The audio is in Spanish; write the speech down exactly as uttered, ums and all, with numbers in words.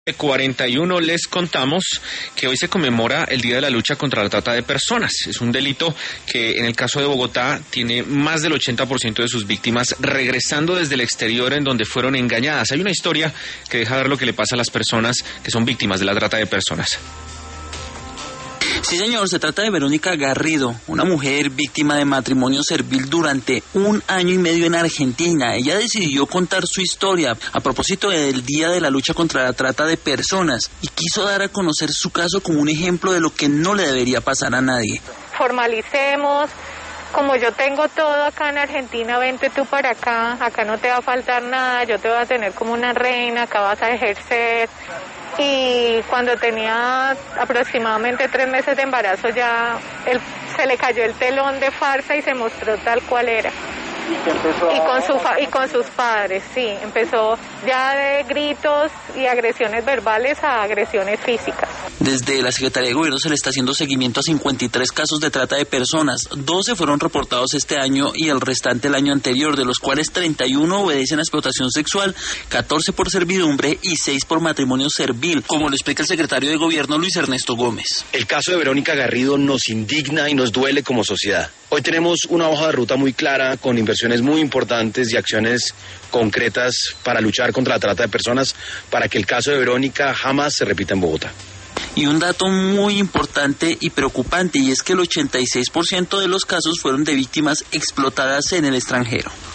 cuarenta y uno les contamos que hoy se conmemora el Día de la Lucha contra la Trata de Personas. Es un delito que en el caso de Bogotá tiene más del ochenta por ciento de sus víctimas regresando desde el exterior en donde fueron engañadas. Hay una historia que deja ver lo que le pasa a las personas que son víctimas de la trata de personas. Sí, señor, se trata de Verónica Garrido, una mujer víctima de matrimonio servil durante un año y medio en Argentina. Ella decidió contar su historia a propósito del Día de la Lucha contra la Trata de Personas y quiso dar a conocer su caso como un ejemplo de lo que no le debería pasar a nadie. Formalicemos, como yo tengo todo acá en Argentina, vente tú para acá, acá no te va a faltar nada, yo te voy a tener como una reina, acá vas a ejercer. Y cuando tenía aproximadamente tres meses de embarazo ya él, se le cayó el telón de farsa y se mostró tal cual era. Y con, su fa- y con sus padres, sí, empezó ya de gritos y agresiones verbales a agresiones físicas. Desde la Secretaría de Gobierno se le está haciendo seguimiento a cincuenta y tres casos de trata de personas. doce fueron reportados este año y el restante el año anterior, de los cuales treinta y uno obedecen a explotación sexual, catorce por servidumbre y seis por matrimonio servil, como lo explica el secretario de Gobierno Luis Ernesto Gómez. El caso de Verónica Garrido nos indigna y nos duele como sociedad. Hoy tenemos una hoja de ruta muy clara con inversiones muy importantes y acciones concretas para luchar contra la trata de personas para que el caso de Verónica jamás se repita en Bogotá. Y un dato muy importante y preocupante, y es que el ochenta y seis por ciento de los casos fueron de víctimas explotadas en el extranjero.